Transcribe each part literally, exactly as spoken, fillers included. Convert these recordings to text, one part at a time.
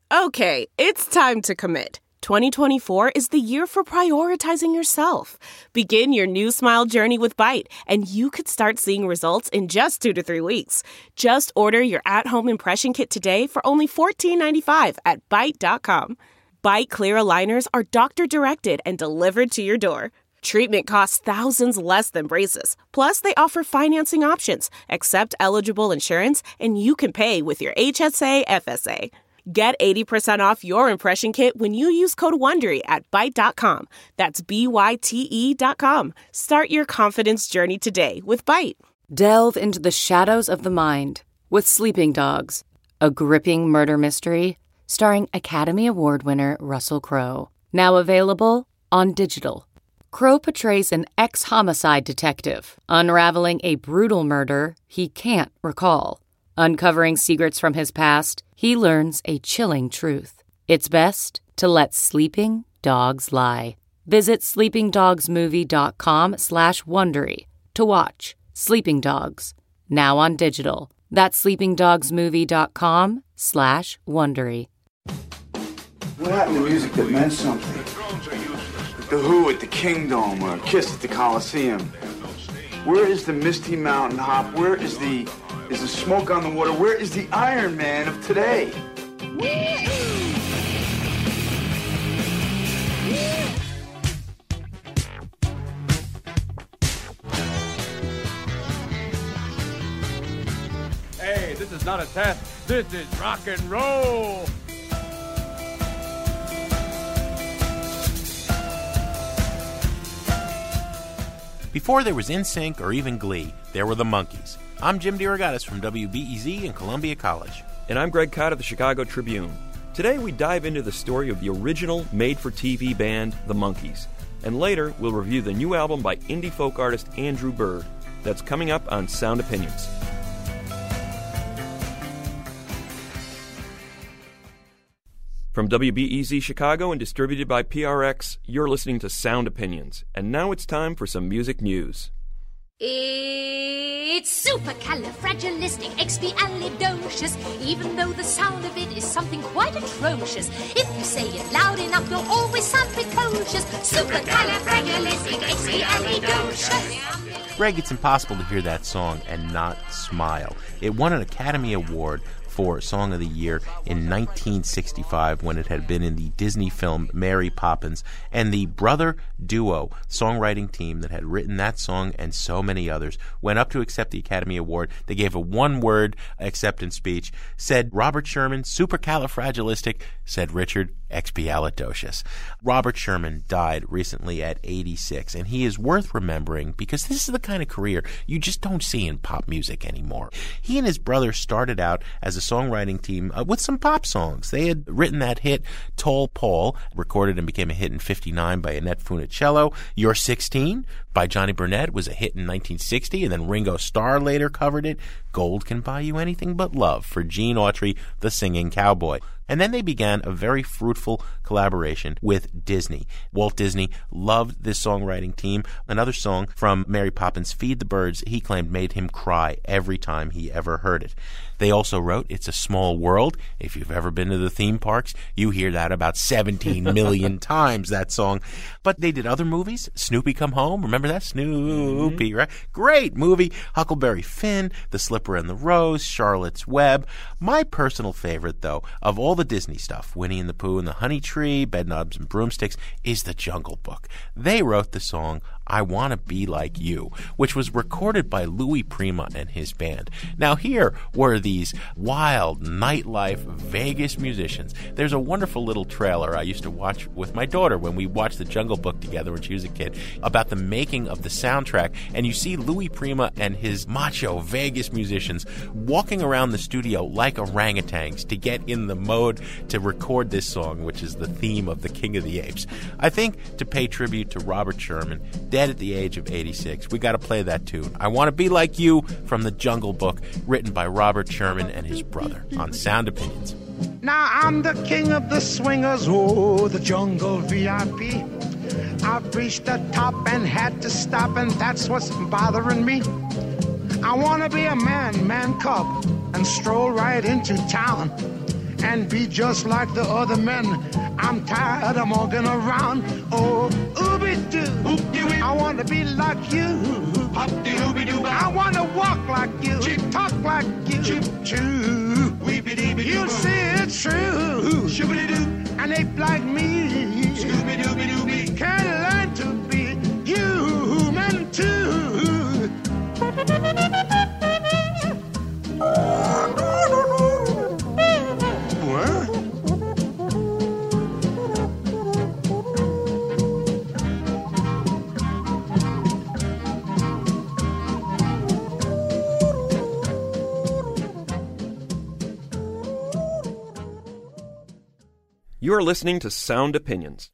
Okay, it's time to commit. twenty twenty-four is the year for prioritizing yourself. Begin your new smile journey with Byte, and you could start seeing results in just two to three weeks. Just order your at-home impression kit today for only fourteen ninety-five at byte dot com. Byte clear aligners are doctor-directed and delivered to your door. Treatment costs thousands less than braces. Plus, they offer financing options, accept eligible insurance, and you can pay with your H S A F S A. Get eighty percent off your impression kit when you use code WONDERY at byte dot com. That's B Y T E dot com. Start your confidence journey today with Byte. Delve into the shadows of the mind with Sleeping Dogs, a gripping murder mystery starring Academy Award winner Russell Crowe. Now available on digital. Crowe portrays an ex-homicide detective unraveling a brutal murder he can't recall. Uncovering secrets from his past, he learns a chilling truth. It's best to let sleeping dogs lie. Visit sleepingdogsmovie.com slash Wondery to watch Sleeping Dogs, now on digital. That's sleepingdogsmovie.com slash Wondery. What happened to music that meant something? The Who at the Kingdom or Kiss at the Coliseum. Where is the Misty Mountain Hop? Where is the is the Smoke on the Water? Where is the Iron Man of today? Hey, this is not a test. This is rock and roll. Before there was N Sync or even Glee, there were the Monkees. I'm Jim DeRogatis from W B E Z and Columbia College. And I'm Greg Cott of the Chicago Tribune. Today we dive into the story of the original made-for-T V band, the Monkees. And later we'll review the new album by indie folk artist Andrew Bird. That's coming up on Sound Opinions. From W B E Z Chicago and distributed by P R X, you're listening to Sound Opinions. And now it's time for some music news. It's supercalifragilisticexpialidocious, even though the sound of it is something quite atrocious. If you say it loud enough, you'll always sound precocious. Supercalifragilisticexpialidocious. Greg, it's impossible to hear that song and not smile. It won an Academy Award for Song of the Year in nineteen sixty-five when it had been in the Disney film Mary Poppins, and the brother duo songwriting team that had written that song and so many others went up to accept the Academy Award. They gave a one-word acceptance speech, said Robert Sherman, supercalifragilistic, said Richard, expialidocious. Robert Sherman died recently at eighty-six, and he is worth remembering because this is the kind of career you just don't see in pop music anymore. He and his brother started out as a songwriting team uh, with some pop songs. They had written that hit Tall Paul, recorded and became a hit in fifty-nine by Annette Funicello. You're sixteen by Johnny Burnett was a hit in nineteen sixty, and then Ringo Starr later covered it. Gold Can Buy You Anything But Love for Gene Autry, the singing cowboy. And then they began a very fruitful collaboration with Disney. Walt Disney loved this songwriting team. Another song from Mary Poppins, Feed the Birds, he claimed made him cry every time he ever heard it. They also wrote It's a Small World. If you've ever been to the theme parks, you hear that about seventeen million times, that song. But they did other movies. Snoopy Come Home. Remember that? Snoopy, mm-hmm. right? Great movie. Huckleberry Finn, The Slipper and the Rose, Charlotte's Web. My personal favorite, though, of all the Disney stuff, Winnie and the Pooh and the Honey Tree, Bedknobs and Broomsticks, is The Jungle Book. They wrote the song I Want to Be Like You, which was recorded by Louis Prima and his band. Now here were these wild nightlife Vegas musicians. There's a wonderful little trailer I used to watch with my daughter when we watched The Jungle Book together when she was a kid about the making of the soundtrack, and you see Louis Prima and his macho Vegas musicians walking around the studio like orangutans to get in the mode to record this song, which is the theme of The King of the Apes. I think to pay tribute to Robert Sherman, dead at the age of eighty-six, we got to play that tune. I Want to Be Like You from The Jungle Book, written by Robert Sherman and his brother on Sound Opinions. Now I'm the king of the swingers, oh, the jungle V I P. I've reached the top and had to stop, and that's what's bothering me. I want to be a man, man cub, and stroll right into town and be just like the other men. I'm tired of walking around. Oh, ooby-doo. I want to be like you. I want to walk like you. Talk like you. You say it's true. And ape like me can learn to be human too. What? You are listening to Sound Opinions.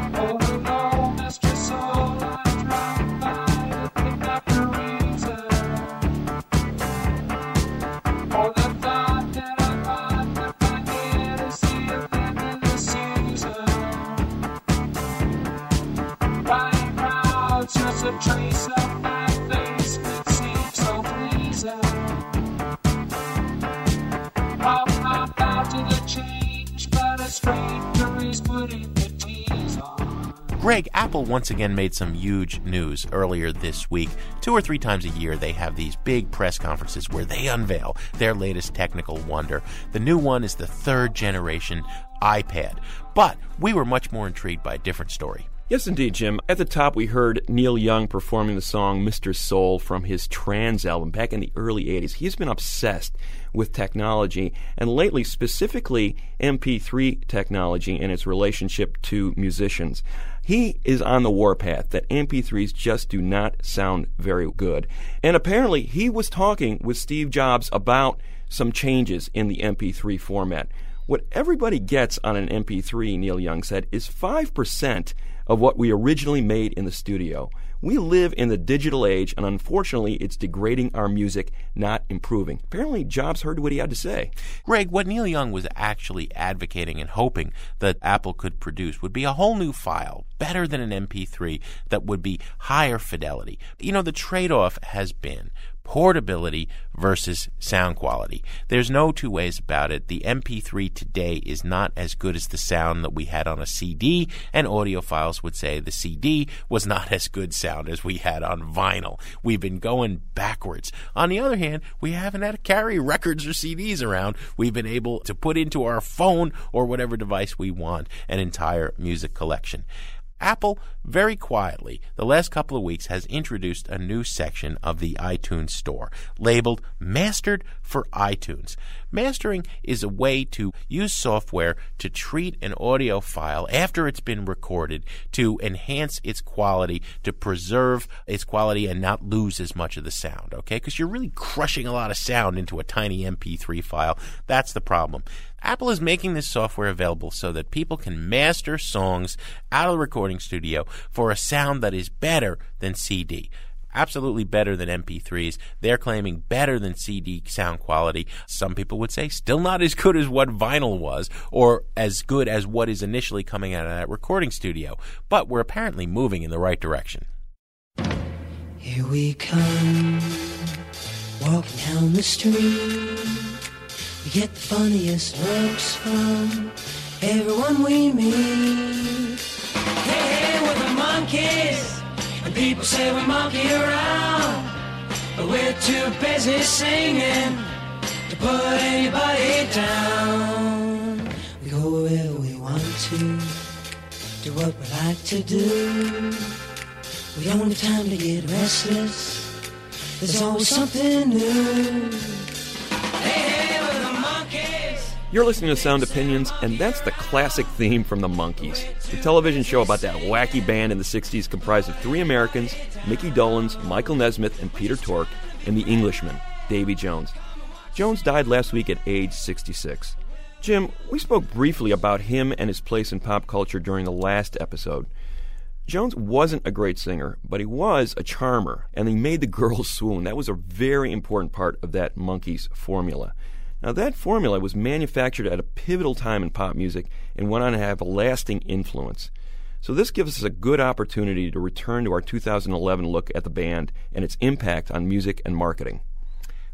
Greg, Apple once again made some huge news earlier this week. Two or three times a year, they have these big press conferences where they unveil their latest technical wonder. The new one is the third generation iPad. But we were much more intrigued by a different story. Yes, indeed, Jim. At the top, we heard Neil Young performing the song Mister Soul from his Trans album back in the early eighties. He's been obsessed with technology, and lately, specifically M P three technology and its relationship to musicians. He is on the warpath that M P threes just do not sound very good. And apparently, he was talking with Steve Jobs about some changes in the M P three format. What everybody gets on an M P three, Neil Young said, is five percent of what we originally made in the studio. We live in the digital age, and unfortunately, it's degrading our music, not improving. Apparently, Jobs heard what he had to say. Greg, what Neil Young was actually advocating and hoping that Apple could produce would be a whole new file, better than an M P three, that would be higher fidelity. You know, the trade-off has been portability versus sound quality. There's no two ways about it. The M P three today is not as good as the sound that we had on a C D, and audiophiles would say the C D was not as good sound as we had on vinyl. We've been going backwards. On the other hand, we haven't had to carry records or C Ds around. We've been able to put into our phone or whatever device we want an entire music collection. Apple, very quietly, the last couple of weeks has introduced a new section of the iTunes Store labeled Mastered for iTunes. Mastering is a way to use software to treat an audio file after it's been recorded to enhance its quality, to preserve its quality and not lose as much of the sound, okay? Because you're really crushing a lot of sound into a tiny M P three file. That's the problem. Apple is making this software available so that people can master songs out of the recording studio for a sound that is better than C D. Absolutely better than M P threes. They're claiming better than C D sound quality. Some people would say still not as good as what vinyl was, or as good as what is initially coming out of that recording studio. But we're apparently moving in the right direction. Here we come, walking down the street. We get the funniest looks from everyone we meet. Hey, hey, we're the monkeys, and people say we monkey around, but we're too busy singing to put anybody down. We go wherever we want to, do what we like to do. We don't have time to get restless, there's always something new. Hey, hey. You're listening to Sound Opinions, and that's the classic theme from the Monkees, the television show about that wacky band in the sixties comprised of three Americans, Mickey Dolenz, Michael Nesmith, and Peter Tork, and the Englishman, Davy Jones. Jones died last week at age sixty-six. Jim, we spoke briefly about him and his place in pop culture during the last episode. Jones wasn't a great singer, but he was a charmer, and he made the girls swoon. That was a very important part of that Monkees formula. Now, that formula was manufactured at a pivotal time in pop music and went on to have a lasting influence. So this gives us a good opportunity to return to our two thousand eleven look at the band and its impact on music and marketing.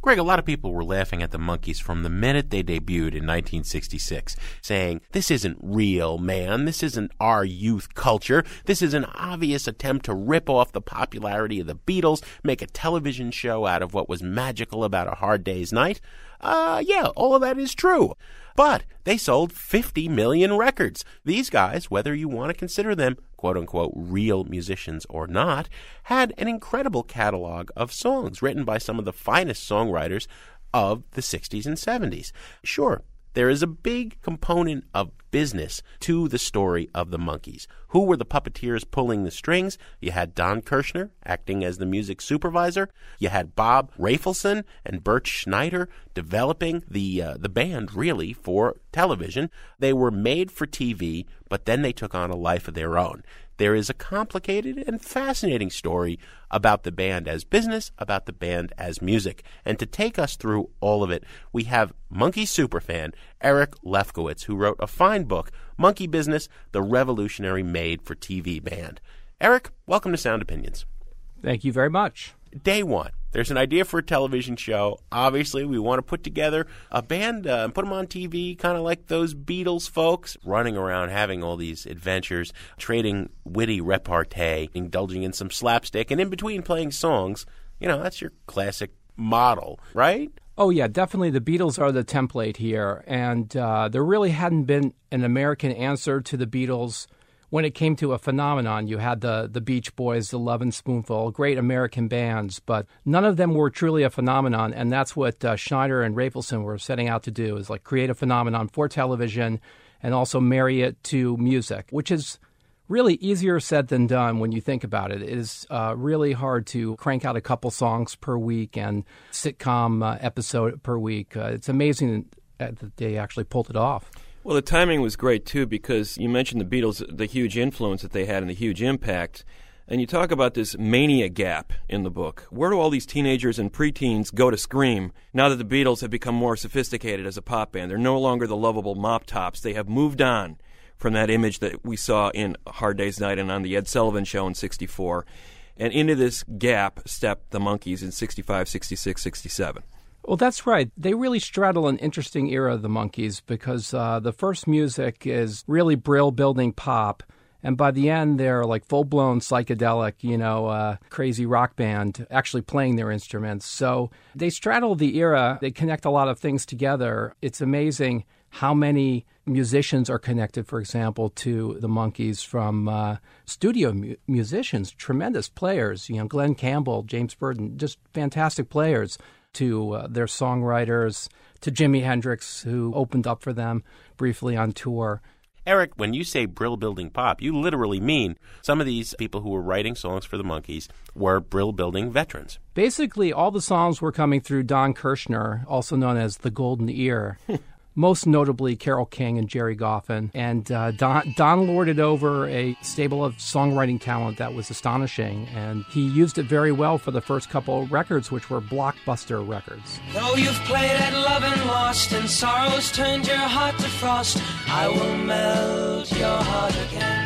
Greg, a lot of people were laughing at the Monkees from the minute they debuted in nineteen sixty-six, saying, this isn't real, man. This isn't our youth culture. This is an obvious attempt to rip off the popularity of the Beatles, make a television show out of what was magical about A Hard Day's Night. Uh, yeah, all of that is true. But they sold fifty million records. These guys, whether you want to consider them quote-unquote real musicians or not, had an incredible catalog of songs written by some of the finest songwriters of the sixties and seventies. Sure, there is a big component of business to the story of the Monkees. Who were the puppeteers pulling the strings? You had Don Kirshner acting as the music supervisor. You had Bob Rafelson and Bert Schneider developing the uh, the band, really, for television. They were made for T V, but then they took on a life of their own. There is a complicated and fascinating story about the band as business, about the band as music. And to take us through all of it, we have Monkee superfan Eric Lefkowitz, who wrote a fine book, Monkee Business, the Revolutionary Made-for-T V Band. Eric, welcome to Sound Opinions. Thank you very much. Day one. There's an idea for a television show. Obviously, we want to put together a band uh, and put them on T V, kind of like those Beatles folks, running around having all these adventures, trading witty repartee, indulging in some slapstick, and in between playing songs. You know, that's your classic model, right? Oh, yeah, definitely the Beatles are the template here. And uh, there really hadn't been an American answer to the Beatles when it came to a phenomenon. You had the, the Beach Boys, the Lovin' Spoonful, great American bands, but none of them were truly a phenomenon, and that's what uh, Schneider and Rafelson were setting out to do, is like create a phenomenon for television and also marry it to music, which is really easier said than done when you think about it. It is uh, really hard to crank out a couple songs per week and sitcom uh, episode per week. Uh, it's amazing that they actually pulled it off. Well, the timing was great, too, because you mentioned the Beatles, the huge influence that they had and the huge impact. And you talk about this mania gap in the book. Where do all these teenagers and preteens go to scream now that the Beatles have become more sophisticated as a pop band? They're no longer the lovable mop tops. They have moved on from that image that we saw in Hard Day's Night and on the Ed Sullivan Show in sixty-four. And into this gap stepped the Monkees in sixty-five, sixty-six, sixty-seven. Well, that's right. They really straddle an interesting era of the Monkees because uh, the first music is really brill-building pop, and by the end they're like full-blown psychedelic, you know, uh, crazy rock band actually playing their instruments. So they straddle the era. They connect a lot of things together. It's amazing how many musicians are connected, for example, to the Monkees from uh, studio mu- musicians, tremendous players, you know, Glenn Campbell, James Burton, just fantastic players, to uh, their songwriters, to Jimi Hendrix, who opened up for them briefly on tour. Eric, when you say brill-building pop, you literally mean some of these people who were writing songs for the Monkees were brill-building veterans. Basically, all the songs were coming through Don Kirshner, also known as the Golden Ear. Most notably Carole King and Jerry Goffin. And uh, Don, Don lorded over a stable of songwriting talent that was astonishing, and he used it very well for the first couple of records, which were blockbuster records. Though you've played at love and lost, and sorrows turned your heart to frost, I will melt your heart again.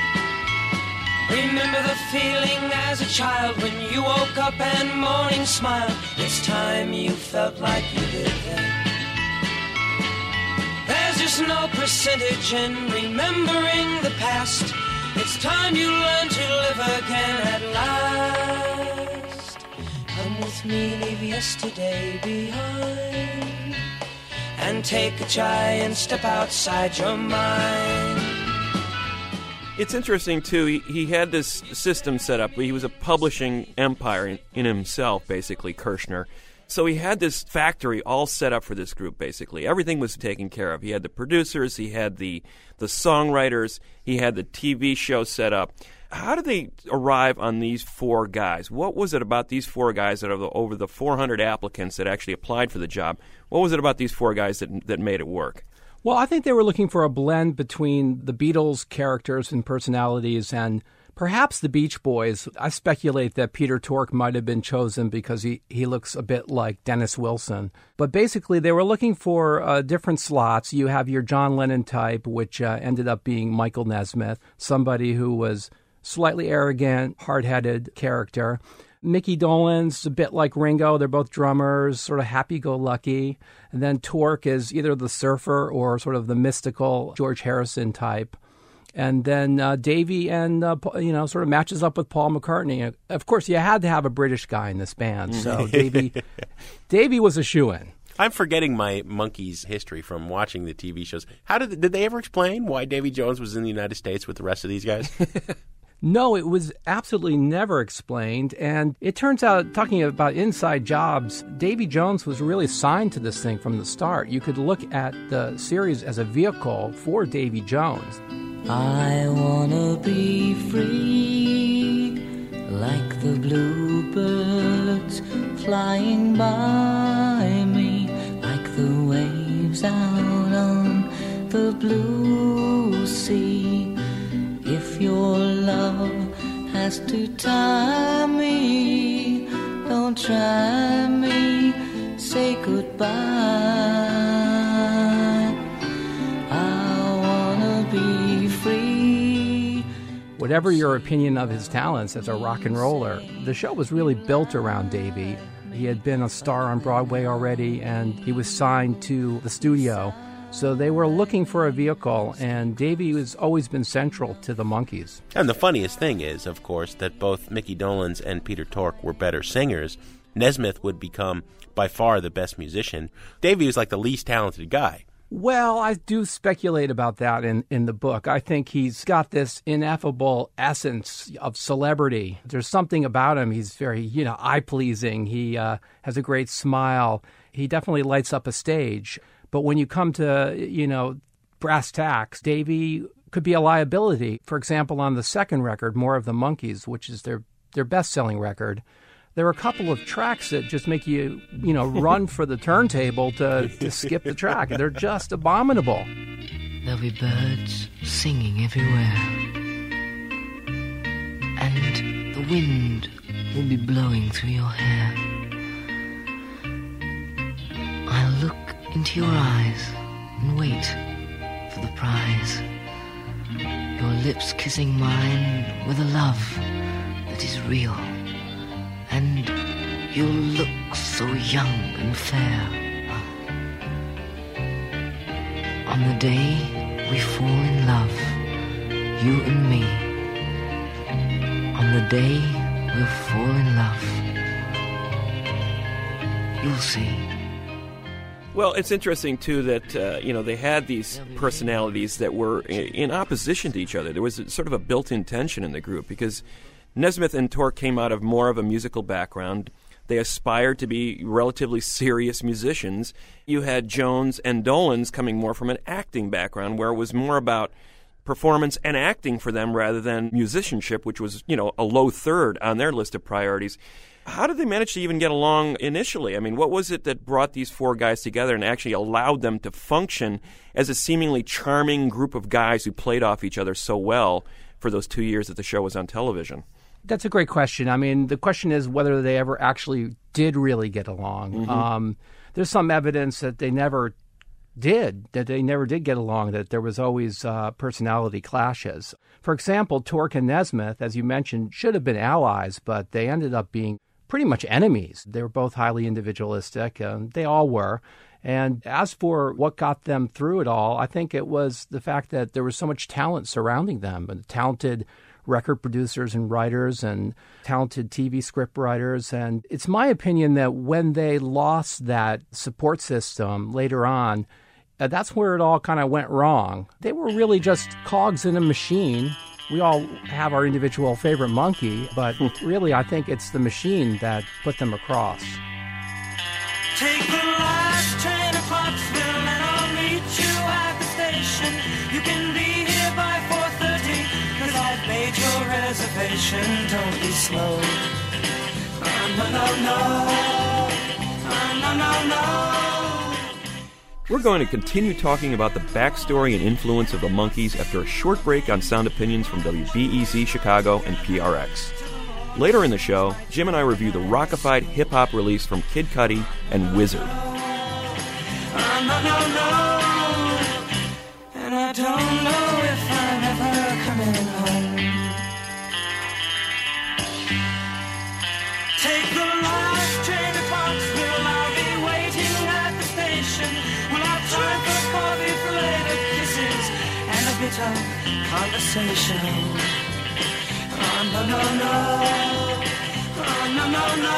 Remember the feeling as a child when you woke up and morning smiled. It's time you felt like you did then. There's just no percentage in remembering the past. It's time you learn to live again at last. Come with me, leave yesterday behind, and take a giant step outside your mind. It's interesting, too. He, he had this system set up. He was a publishing empire in, in himself, basically, Kirshner. So he had this factory all set up for this group, basically. Everything was taken care of. He had the producers, he had the the songwriters, he had the T V show set up. How did they arrive on these four guys? What was it about these four guys that are the, over the four hundred applicants that actually applied for the job? What was it about these four guys that that made it work? Well, I think they were looking for a blend between the Beatles' characters and personalities and perhaps the Beach Boys. I speculate that Peter Tork might have been chosen because he, he looks a bit like Dennis Wilson. But basically, they were looking for uh, different slots. You have your John Lennon type, which uh, ended up being Michael Nesmith, somebody who was slightly arrogant, hard-headed character. Mickey Dolenz, a bit like Ringo. They're both drummers, sort of happy-go-lucky. And then Tork is either the surfer or sort of the mystical George Harrison type. And then uh, Davey and, uh, you know, sort of matches up with Paul McCartney. Of course, you had to have a British guy in this band. So Davey, Davey was a shoo-in. I'm forgetting my Monkees history from watching the T V shows. How did did they ever explain why Davy Jones was in the United States with the rest of these guys? No, it was absolutely never explained. And it turns out, talking about inside jobs, Davy Jones was really signed to this thing from the start. You could look at the series as a vehicle for Davy Jones. I wanna be free, like the bluebirds flying by me, like the waves out on the blue sea. If your love has to tie me, don't try me, say goodbye. I wanna be free. Whatever your opinion of his talents as a rock and roller, the show was really built around Davy. He had been a star on Broadway already, and he was signed to the studio. So they were looking for a vehicle, and Davy has always been central to the Monkees. And the funniest thing is, of course, that both Mickey Dolenz and Peter Tork were better singers. Nesmith would become by far the best musician. Davy was like the least talented guy. Well, I do speculate about that in, in the book. I think he's got this ineffable essence of celebrity. There's something about him. He's very, you know, eye-pleasing. He uh, has a great smile. He definitely lights up a stage. But when you come to, you know, brass tacks, Davy could be a liability. For example, on the second record, More of the Monkees, which is their, their best-selling record, there are a couple of tracks that just make you, you know, run for the turntable to, to skip the track. They're just abominable. There'll be birds singing everywhere, and the wind will be blowing through your hair. I'll look into your eyes and wait for the prize. Your lips kissing mine with a love that is real. And you'll look so young and fair. On the day we fall in love, you and me. On the day we'll fall in love, you'll see. Well, it's interesting, too, that, uh, you know, they had these personalities that were in opposition to each other. There was a, sort of a built-in tension in the group because Nesmith and Tork came out of more of a musical background. They aspired to be relatively serious musicians. You had Jones and Dolenz coming more from an acting background, where it was more about performance and acting for them rather than musicianship, which was, you know, a low third on their list of priorities. How did they manage to even get along initially? I mean, what was it that brought these four guys together and actually allowed them to function as a seemingly charming group of guys who played off each other so well for those two years that the show was on television? That's a great question. I mean, the question is whether they ever actually did really get along. Mm-hmm. Um, there's some evidence that they never did, that they never did get along, that there was always uh, personality clashes. For example, Tork and Nesmith, as you mentioned, should have been allies, but they ended up being pretty much enemies. They were both highly individualistic. Um, they all were. And as for what got them through it all, I think it was the fact that there was so much talent surrounding them, and talented record producers and writers and talented T V script writers. And it's my opinion that when they lost that support system later on, uh, that's where it all kind of went wrong. They were really just cogs in a machine. We all have our individual favorite monkey, but really I think it's the machine that put them across. Take the last train to Pottsville and I'll meet you at the station. You can be here by four thirty, cause I've made your reservation. Don't be slow. Oh, no, no, no. Oh, no, no, no. We're going to continue talking about the backstory and influence of the Monkees after a short break on Sound Opinions from W B E Z Chicago and P R X. Later in the show, Jim and I review the rockified hip-hop release from Kid Cudi and Wizard. Oh, no, no, no. And I don't know if I'm ever coming home. bit of conversation. Oh, no, no, no. Oh, no, no, no.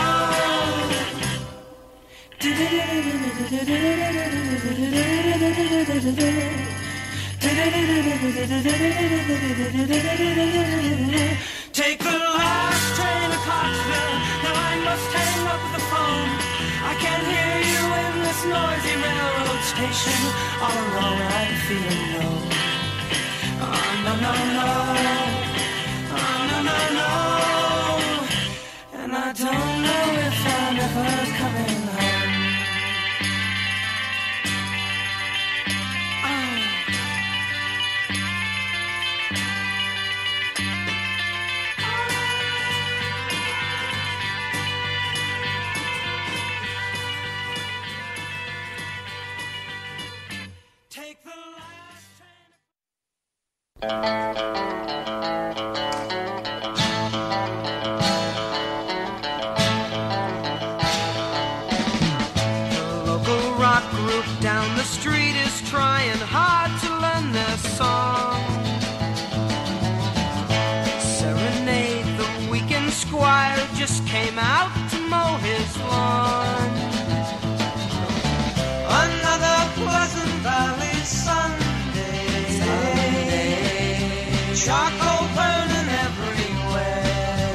Take the last train to Clarksville. Now I must hang up the phone. I can't hear you in this noisy railroad station. All alone I'm feeling low. Oh, no, no, no. Oh, no, no, no. And I don't know if I'm ever coming home. Just came out to mow his lawn. Another Pleasant Valley Sunday, Sunday. Charcoal burning everywhere.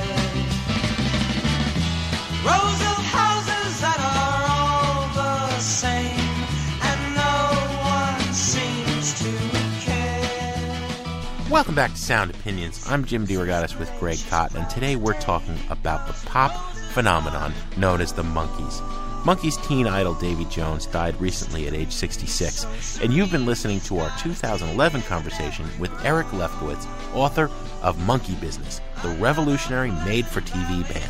Rows of houses that are all the same, and no one seems to care. Welcome back to Sound Opinions. I'm Jim DeRogatis with Greg Kot, and today we're talking about the pop phenomenon known as the Monkees. Monkees teen idol Davy Jones died recently at age sixty-six, and you've been listening to our two thousand eleven conversation with Eric Lefkowitz, author of Monkey Business, the revolutionary made-for-T V band.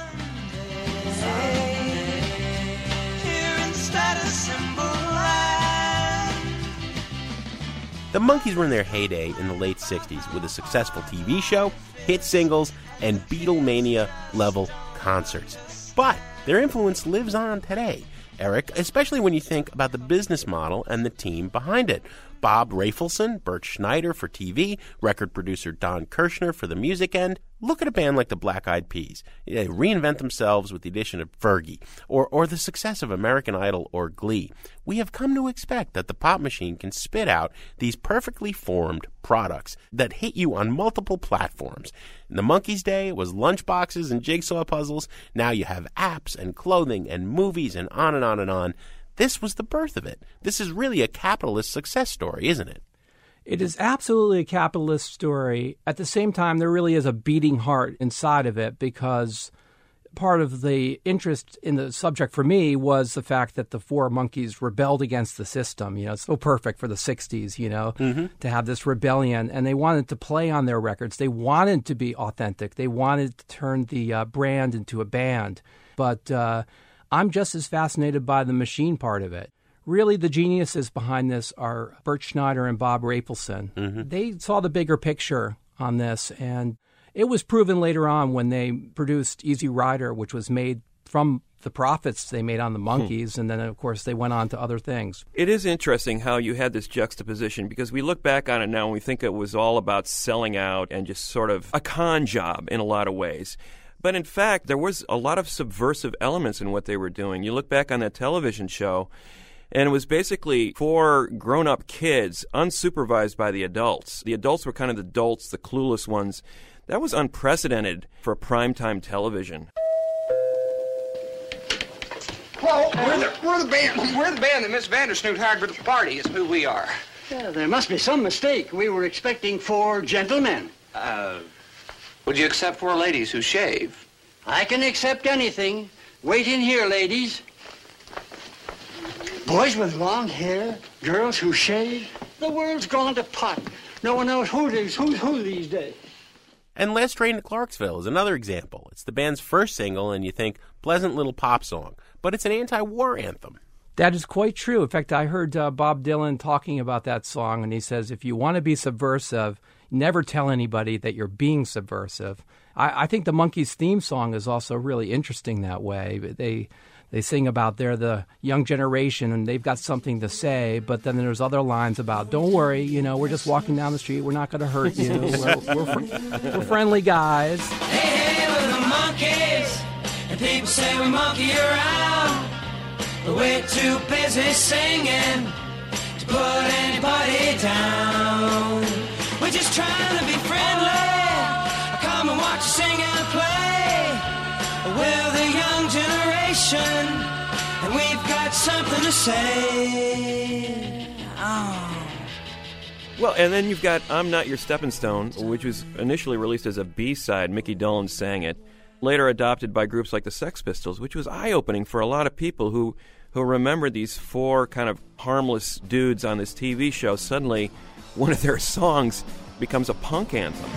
The Monkees were in their heyday in the late sixties with a successful T V show, hit singles, and Beatlemania-level concerts. But their influence lives on today, Eric, especially when you think about the business model and the team behind it. Bob Rafelson, Bert Schneider for T V, record producer Don Kirshner for the music end. Look at a band like the Black Eyed Peas. They reinvent themselves with the addition of Fergie, or, or the success of American Idol or Glee. We have come to expect that the pop machine can spit out these perfectly formed products that hit you on multiple platforms. In the Monkees' day, it was lunchboxes and jigsaw puzzles. Now you have apps and clothing and movies and on and on and on. This was the birth of it. This is really a capitalist success story, isn't it? It is absolutely a capitalist story. At the same time, there really is a beating heart inside of it, because part of the interest in the subject for me was the fact that the four Monkees rebelled against the system. You know, it's so perfect for the sixties, you know, mm-hmm. to have this rebellion. And they wanted to play on their records. They wanted to be authentic. They wanted to turn the uh, brand into a band. But uh, I'm just as fascinated by the machine part of it. Really, the geniuses behind this are Bert Schneider and Bob Rafelson. Mm-hmm. They saw the bigger picture on this, and it was proven later on when they produced Easy Rider, which was made from the profits they made on the Monkees, hmm. and then, of course, they went on to other things. It is interesting how you had this juxtaposition, because we look back on it now and we think it was all about selling out and just sort of a con job in a lot of ways. But in fact, there was a lot of subversive elements in what they were doing. You look back on that television show, and it was basically for grown-up kids, unsupervised by the adults. The adults were kind of the adults, the clueless ones. That was unprecedented for primetime television. Well, we're the, we're the band. We're the band that Miss Vandersnoot hired for the party is who we are. Yeah, there must be some mistake. We were expecting four gentlemen. Uh, would you accept four ladies who shave? I can accept anything. Wait in here, ladies. Boys with long hair, girls who shave. The world's gone to pot. No one knows who these, who's who these days. And Last Train to Clarksville is another example. It's the band's first single, and you think, pleasant little pop song. But it's an anti-war anthem. That is quite true. In fact, I heard uh, Bob Dylan talking about that song, and he says, if you want to be subversive, never tell anybody that you're being subversive. I, I think the Monkees' theme song is also really interesting that way. They... They they sing about they're the young generation and they've got something to say, but then there's other lines about, don't worry, you know, we're just walking down the street, we're not going to hurt you, we're, we're, fr- we're friendly guys. Hey, hey, we're the monkeys, and people say we monkey around, but we're too busy singing to put anybody down. We're just trying to be friendly, come and watch us sing and play. We're the young generation, and we've got something to say. Oh. Well, and then you've got I'm Not Your Stepping Stone, which was initially released as a B-side. Mickey Dolenz sang it. Later adopted by groups like the Sex Pistols, which was eye-opening for a lot of people who, who remembered these four kind of harmless dudes on this T V show. Suddenly, one of their songs becomes a punk anthem.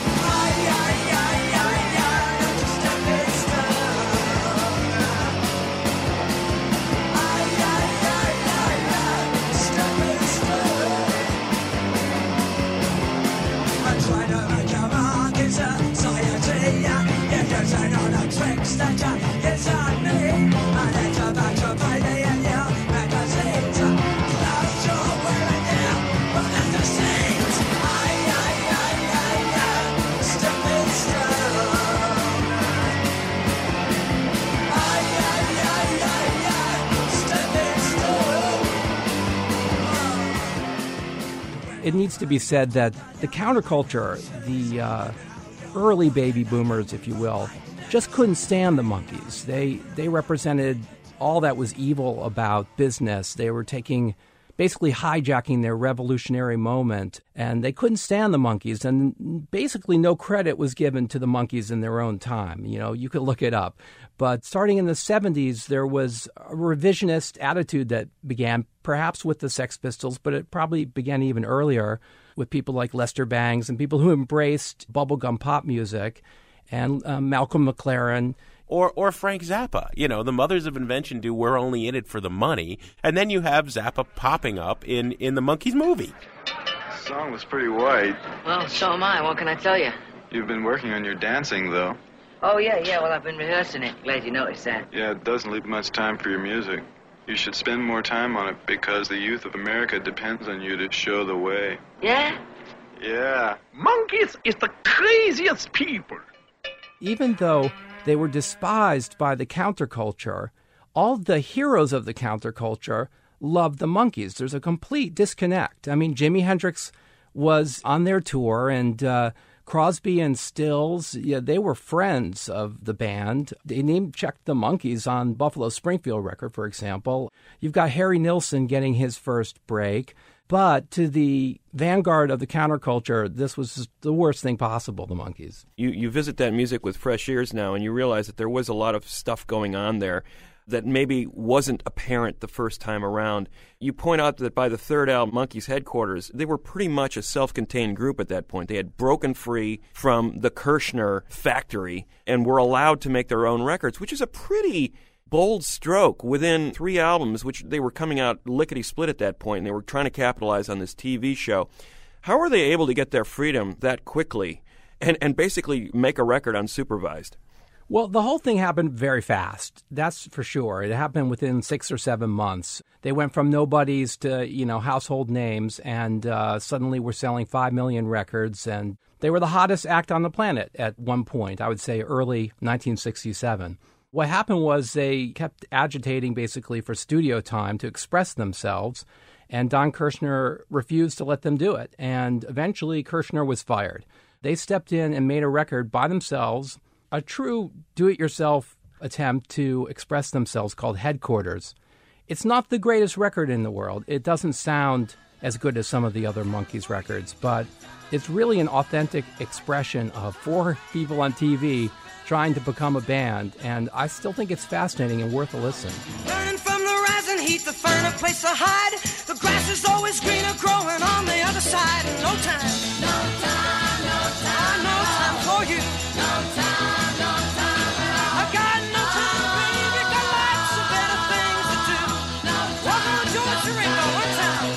It needs to be said that the counterculture, the uh, early baby boomers, if you will, just couldn't stand the Monkees. They they represented all that was evil about business. They were taking, basically hijacking their revolutionary moment, and they couldn't stand the Monkees. And basically no credit was given to the Monkees in their own time. You know, you could look it up. But starting in the seventies, there was a revisionist attitude that began perhaps with the Sex Pistols, but it probably began even earlier with people like Lester Bangs and people who embraced bubblegum pop music, and uh, Malcolm McLaren. Or or Frank Zappa. You know, the mothers of invention do We're Only in It for the Money, and then you have Zappa popping up in, in the Monkees movie. The song was pretty white. Well, so am I. What can I tell you? You've been working on your dancing, though. Oh, yeah, yeah. Well, I've been rehearsing it. Glad you noticed that. Yeah, it doesn't leave much time for your music. You should spend more time on it because the youth of America depends on you to show the way. Yeah? Yeah. Monkees is the craziest people. Even though they were despised by the counterculture, all the heroes of the counterculture loved the Monkees. There's a complete disconnect. I mean, Jimi Hendrix was on their tour, and uh, Crosby and Stills, yeah, they were friends of the band. They name-checked the Monkees on Buffalo Springfield record, for example. You've got Harry Nilsson getting his first break. But to the vanguard of the counterculture, this was the worst thing possible, the Monkees. You you visit that music with fresh ears now, and you realize that there was a lot of stuff going on there that maybe wasn't apparent the first time around. You point out that by the third album, Monkees Headquarters, they were pretty much a self-contained group at that point. They had broken free from the Kirshner factory and were allowed to make their own records, which is a pretty bold stroke within three albums, which they were coming out lickety-split at that point, and they were trying to capitalize on this T V show. How were they able to get their freedom that quickly and, and basically make a record unsupervised? Well, the whole thing happened very fast. That's for sure. It happened within six or seven months. They went from nobodies to, you know, household names, and uh, suddenly were selling five million records, and they were the hottest act on the planet at one point, I would say early nineteen sixty-seven. What happened was they kept agitating basically for studio time to express themselves, and Don Kirshner refused to let them do it. And eventually Kirshner was fired. They stepped in and made a record by themselves, a true do-it-yourself attempt to express themselves called Headquarters. It's not the greatest record in the world. It doesn't sound as good as some of the other Monkees records, but it's really an authentic expression of four people on T V trying to become a band, and I still think it's fascinating and worth a listen. Burning from the rising heat, the fern a place to hide. The grass is always greener, growing on the other side. No time, no time, no time, no time for you. No time, no time. I got no time, baby. Got lots of better things to do. No time, Georgia Ringo, one time.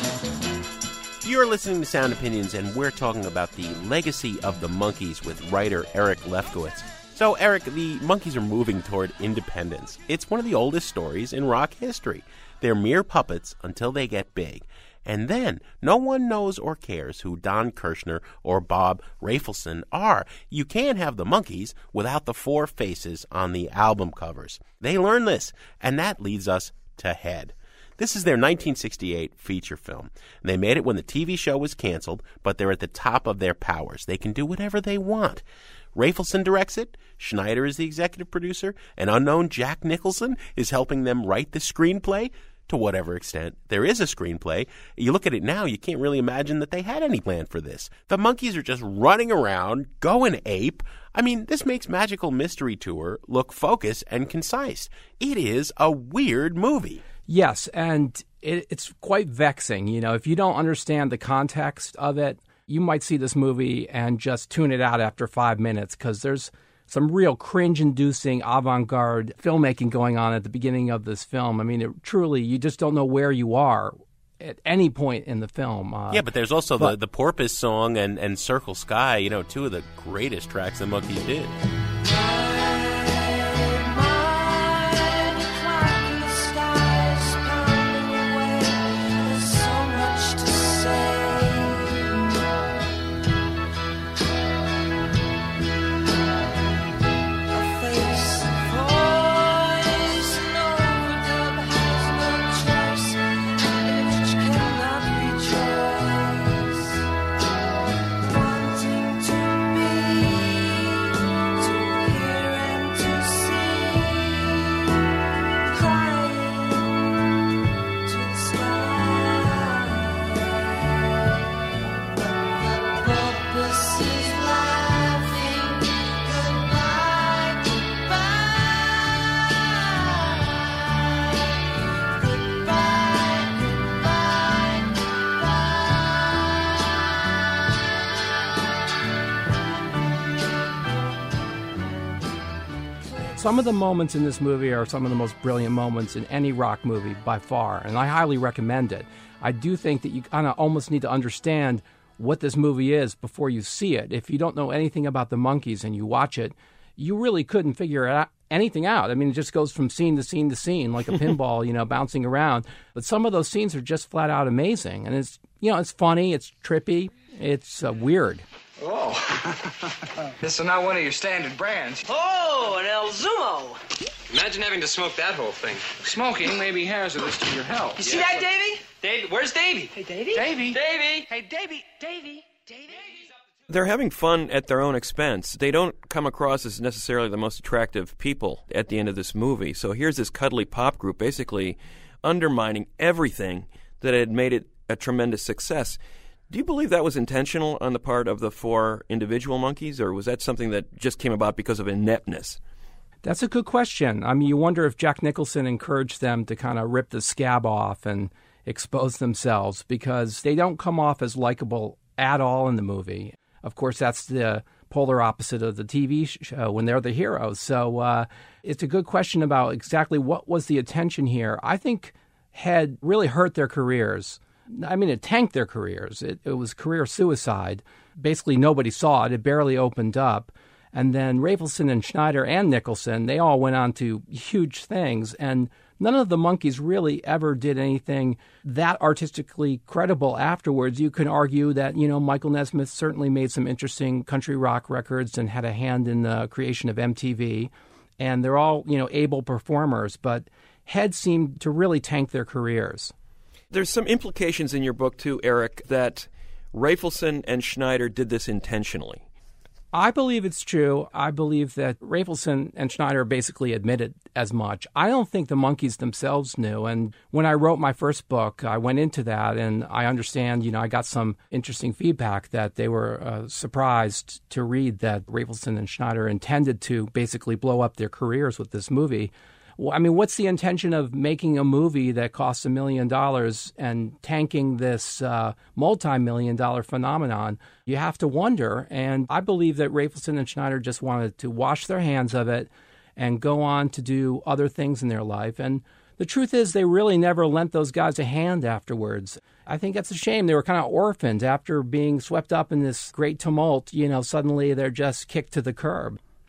You're listening to Sound Opinions, and we're talking about the legacy of the Monkees with writer Eric Lefkowitz. So, Eric, the Monkees are moving toward independence. It's one of the oldest stories in rock history. They're mere puppets until they get big. And then, no one knows or cares who Don Kirshner or Bob Rafelson are. You can't have the Monkees without the four faces on the album covers. They learn this, and that leads us to Head. This is their nineteen sixty-eight feature film. They made it when the T V show was canceled, but they're at the top of their powers. They can do whatever they want. Rafelson directs it. Schneider is the executive producer. An unknown Jack Nicholson is helping them write the screenplay. To whatever extent there is a screenplay, you look at it now, you can't really imagine that they had any plan for this. The Monkees are just running around, going ape. I mean, this makes Magical Mystery Tour look focused and concise. It is a weird movie. Yes, and it, it's quite vexing. You know, if you don't understand the context of it, you might see this movie and just tune it out after five minutes because there's some real cringe-inducing avant-garde filmmaking going on at the beginning of this film. I mean, it, truly, you just don't know where you are at any point in the film. Uh, yeah, but there's also but, the, the Porpoise song and, and Circle Sky, you know, two of the greatest tracks the Monkees did. Some of the moments in this movie are some of the most brilliant moments in any rock movie by far, and I highly recommend it. I do think that you kind of almost need to understand what this movie is before you see it. If you don't know anything about the Monkees and you watch it, you really couldn't figure it out, anything out. I mean, it just goes from scene to scene to scene like a pinball, you know, bouncing around. But some of those scenes are just flat out amazing, and it's, you know, it's funny, it's trippy, it's uh, weird. Oh, this is not one of your standard brands. Oh, an El Zumo. Imagine having to smoke that whole thing. Smoking may be hazardous to your health. You see that, Davy? Davy, where's Davy? Hey, Davy? Davy. Davy. Hey, Davy. Davy. Davy. They're having fun at their own expense. They don't come across as necessarily the most attractive people at the end of this movie. So here's this cuddly pop group basically undermining everything that had made it a tremendous success. Do you believe that was intentional on the part of the four individual Monkees, or was that something that just came about because of ineptness? That's a good question. I mean, you wonder if Jack Nicholson encouraged them to kind of rip the scab off and expose themselves, because they don't come off as likable at all in the movie. Of course, that's the polar opposite of the T V show when they're the heroes. So uh, it's a good question about exactly what was the intention here. I think Head really hurt their careers. I mean, it tanked their careers. It, it was career suicide. Basically, nobody saw it. It barely opened up. And then Rafelson and Schneider and Nicholson, they all went on to huge things. And none of the Monkees really ever did anything that artistically credible afterwards. You can argue that, you know, Michael Nesmith certainly made some interesting country rock records and had a hand in the creation of M T V. And they're all, you know, able performers. But Head seemed to really tank their careers. There's some implications in your book, too, Eric, that Rafelson and Schneider did this intentionally. I believe it's true. I believe that Rafelson and Schneider basically admitted as much. I don't think the Monkees themselves knew. And when I wrote my first book, I went into that, and I understand, you know, I got some interesting feedback that they were uh, surprised to read that Rafelson and Schneider intended to basically blow up their careers with this movie. I mean, what's the intention of making a movie that costs a million dollars and tanking this uh, multi-million dollar phenomenon? You have to wonder. And I believe that Rafelson and Schneider just wanted to wash their hands of it and go on to do other things in their life. And the truth is, they really never lent those guys a hand afterwards. I think that's a shame. They were kind of orphaned after being swept up in this great tumult. You know, suddenly they're just kicked to the curb.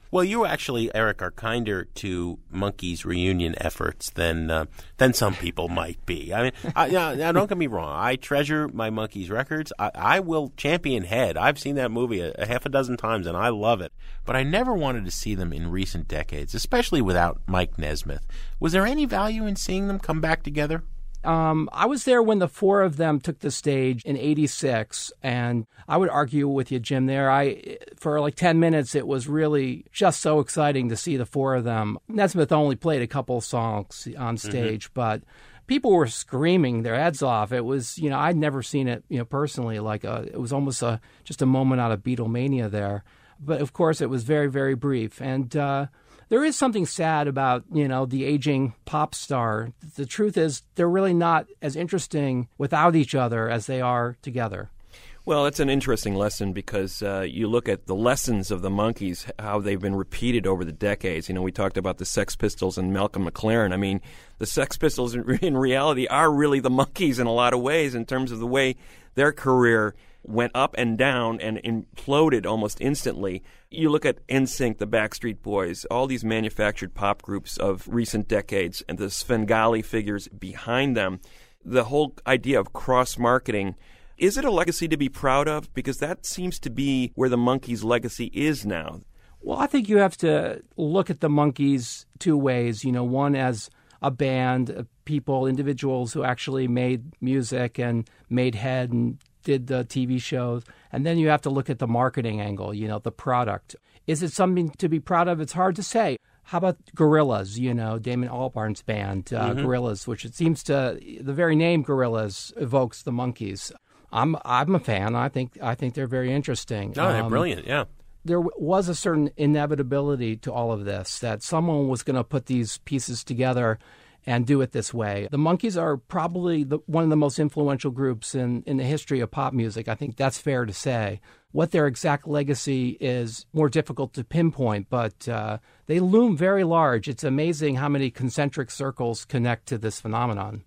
Well, you actually, Eric, are kinder to Monkees reunion efforts than uh, than some people might be. I mean, I, now, now don't get me wrong. I treasure my Monkees records. I, I will champion Head. I've seen that movie a, a half a dozen times, and I love it. But I never wanted to see them in recent decades, especially without Mike Nesmith. Was there any value in seeing them come back together? Um, I was there when the four of them took the stage in eighty-six, and I would argue with you, Jim, there. I for like ten minutes, it was really just so exciting to see the four of them. Nesmith only played a couple songs on stage, mm-hmm. but people were screaming their heads off. It was, you know, I'd never seen it, you know, personally. Like a, it was almost a just a moment out of Beatlemania there. But of course, it was very, very brief. And uh, there is something sad about, you know, the aging pop star. The truth is they're really not as interesting without each other as they are together. Well, it's an interesting lesson because uh, you look at the lessons of the Monkees, how they've been repeated over the decades. You know, we talked about the Sex Pistols and Malcolm McLaren. I mean, the Sex Pistols in, in reality are really the Monkees in a lot of ways in terms of the way their career went up and down and imploded almost instantly. You look at N Sync, the Backstreet Boys, all these manufactured pop groups of recent decades, and the Svengali figures behind them. The whole idea of cross-marketing, is it a legacy to be proud of? Because that seems to be where the Monkees' legacy is now. Well, I think you have to look at the Monkees two ways. You know, one as a band of people, individuals who actually made music and made Head and did the T V shows. And then you have to look at the marketing angle, you know, the product. Is it something to be proud of? It's hard to say. How about Gorillaz, you know, Damon Albarn's band, uh, mm-hmm. Gorillaz, which it seems to, the very name Gorillaz evokes the Monkees. I'm I'm a fan. I think I think they're very interesting. Oh, they're um, brilliant, yeah. There was a certain inevitability to all of this, that someone was going to put these pieces together and do it this way. The Monkees are probably the, one of the most influential groups in, in the history of pop music. I think that's fair to say. What their exact legacy is more difficult to pinpoint, but uh, they loom very large. It's amazing how many concentric circles connect to this phenomenon.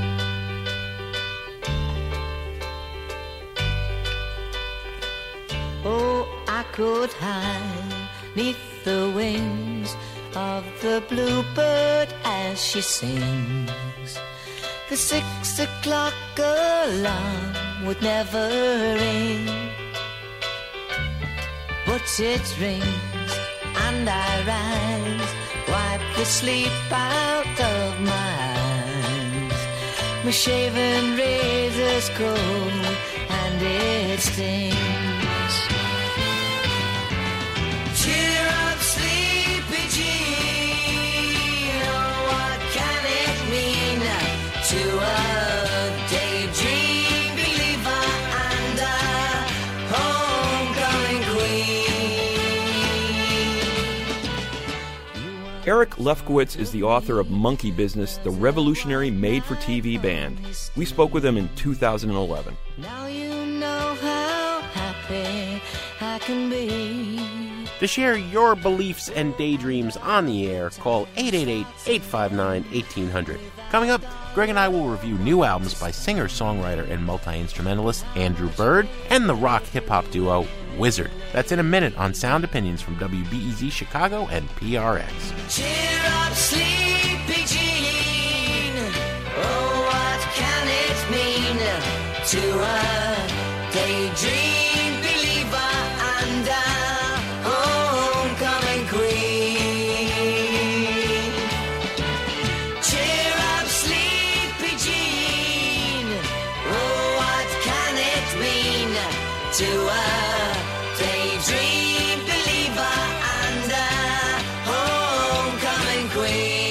Oh, I could hide neath the wings of the bluebird as she sings. The six o'clock alarm would never ring, but it rings and I rise, wipe the sleep out of my eyes. My shaven razor's cold and it stings. Cheer up, sleepy Jean, oh, what can it mean to a daydream believer and a homecoming queen? Eric Lefkowitz is the author of Monkey Business, the revolutionary made-for-T V band. We spoke with him in two thousand eleven. Now you know how happy I can be. To share your beliefs and daydreams on the air, call eight eight eight, eight five nine, one eight hundred. Coming up, Greg and I will review new albums by singer-songwriter and multi-instrumentalist Andrew Bird and the rock hip-hop duo Wizard. That's in a minute on Sound Opinions from W B E Z Chicago and P R X. Cheer up, sleepy Jean, oh, what can it mean to a daydream believer and a homecoming queen? Cheer up, sleepy Jean, oh, what can it mean to a daydream believer and a homecoming queen?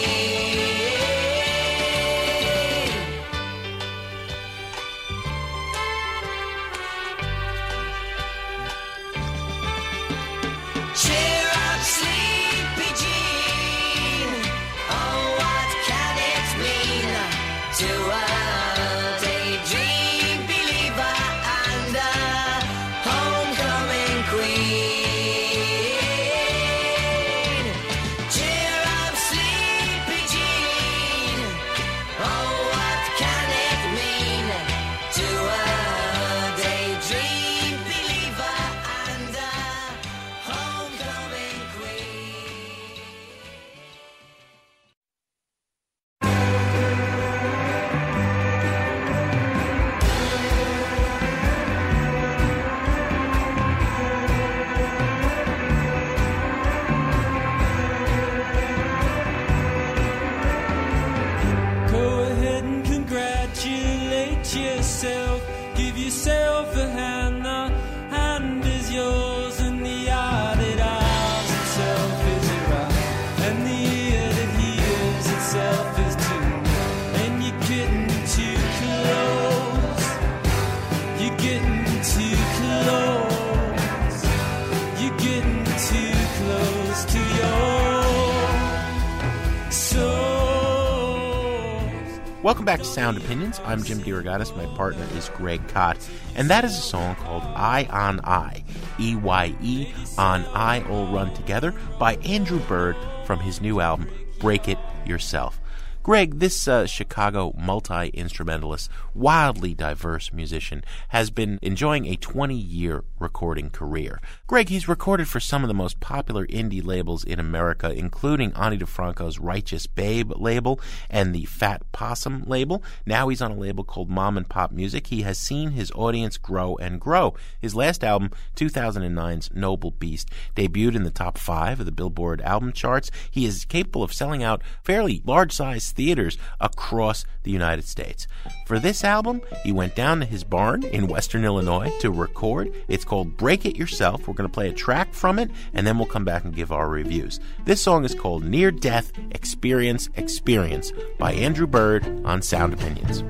Welcome back to Sound Opinions. I'm Jim DeRogatis. My partner is Greg Kot. And that is a song called Eye on Eye, E Y E, on I All Run Together, by Andrew Bird from his new album, Break It Yourself. Greg, this uh, Chicago multi-instrumentalist, wildly diverse musician, has been enjoying a twenty-year recording career. Greg, he's recorded for some of the most popular indie labels in America, including Ani DeFranco's Righteous Babe label and the Fat Possum label. Now he's on a label called Mom and Pop Music. He has seen his audience grow and grow. His last album, two thousand nine's Noble Beast, debuted in the top five of the Billboard album charts. He is capable of selling out fairly large-sized theaters across the United States. For this album, he went down to his barn in Western Illinois to record. It's called Break It Yourself. We're going to play a track from it, and then we'll come back and give our reviews. This song is called Near Death Experience Experience by Andrew Bird on Sound Opinions.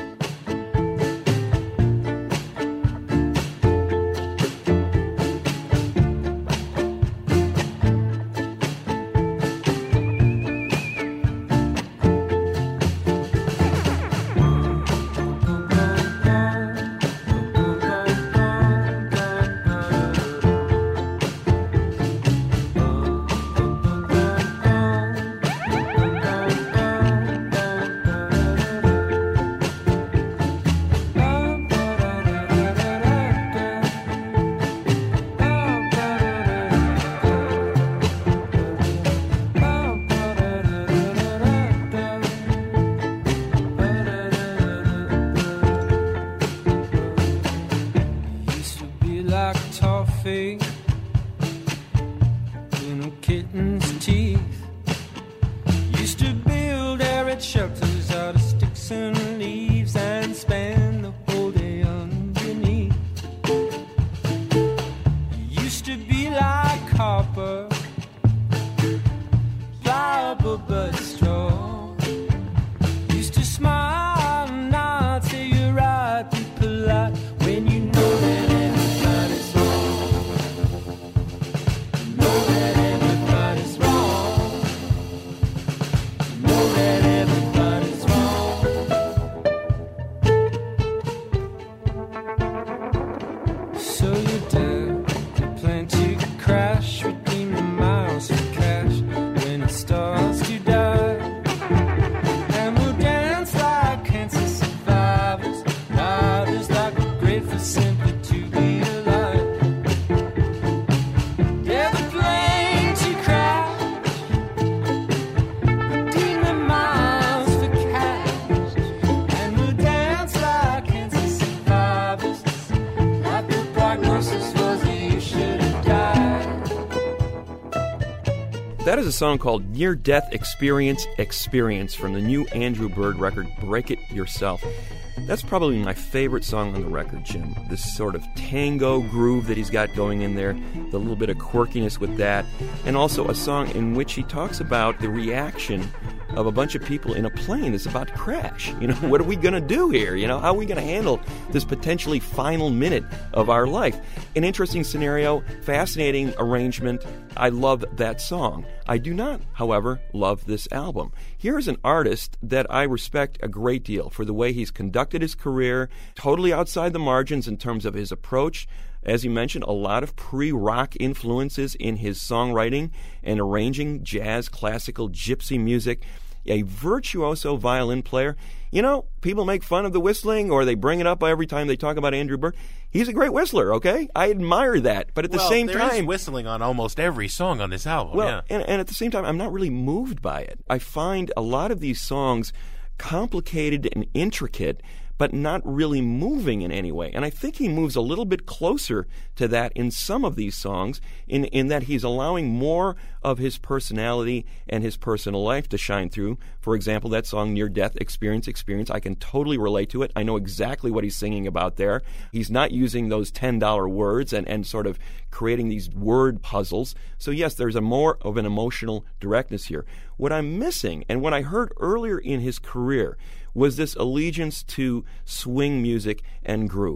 That is a song called Near Death Experience Experience from the new Andrew Bird record, Break It Yourself. That's probably my favorite song on the record, Jim. This sort of tango groove that he's got going in there, the little bit of quirkiness with that, and also a song in which he talks about the reaction of a bunch of people in a plane that's about to crash. You know, what are we going to do here? You know, how are we going to handle this potentially final minute of our life? An interesting scenario, fascinating arrangement. I love that song. I do not, however, love this album. Here's an artist that I respect a great deal for the way he's conducted his career, totally outside the margins in terms of his approach. As you mentioned, a lot of pre-rock influences in his songwriting and arranging jazz, classical, gypsy music. A virtuoso violin player. You know, people make fun of the whistling or they bring it up every time they talk about Andrew Bird. He's a great whistler, okay? I admire that. But at the well, same there time... is whistling on almost every song on this album, well, yeah. And, and at the same time, I'm not really moved by it. I find a lot of these songs complicated and intricate, but not really moving in any way. And I think he moves a little bit closer to that in some of these songs, in, in that he's allowing more of his personality and his personal life to shine through. For example, that song, Near Death Experience Experience, I can totally relate to it. I know exactly what he's singing about there. He's not using those ten dollar words and, and sort of creating these word puzzles. So yes, there's a more of an emotional directness here. What I'm missing, and what I heard earlier in his career, was this allegiance to swing music and groove.